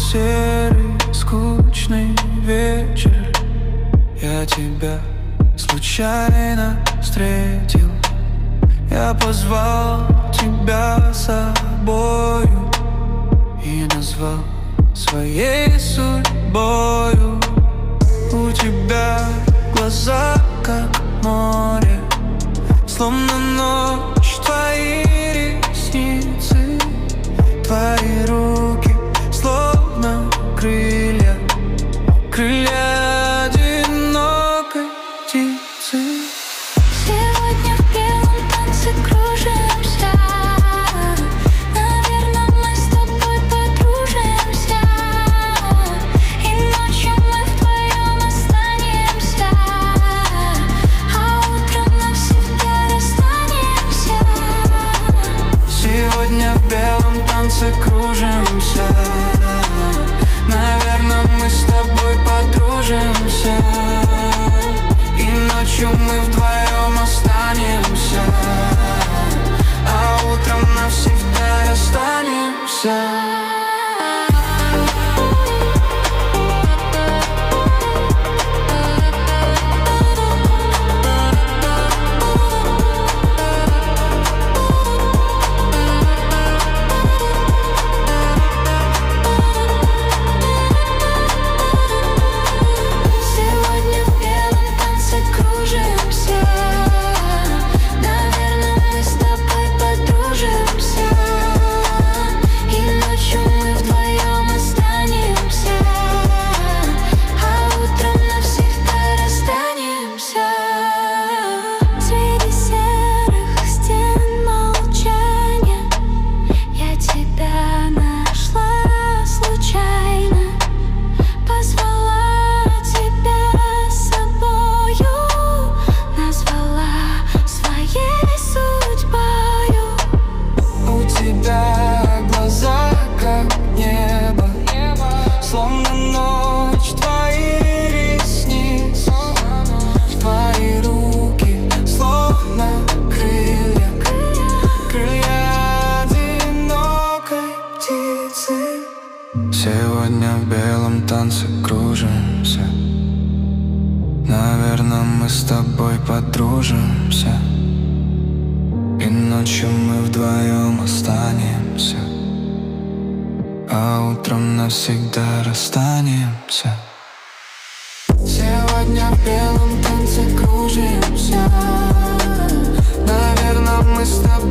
серый, скучный вечер. Я тебя случайно встретил. Я позвал тебя с собою и назвал своей судьбою. У тебя глаза как море, словно ночь твои ресницы. Твои руки словно крылья, крылья одинокой птицы. Сегодня в белом танце кружимся. Наверно, мы с тобой подружимся. И ночью мы вдвоем останемся, а утром навсегда расстанемся. Сегодня в белом танце кружимся. Наверно, мы с тобой подружимся. И ночью мы вдвоем останемся, а утром навсегда расстанемся. Сегодня в белом танце кружимся. Наверно, мы с тобой подружимся. И ночью мы вдвоем останемся, а утром навсегда расстанемся. Сегодня в белом танце кружимся. Наверно, мы с тобой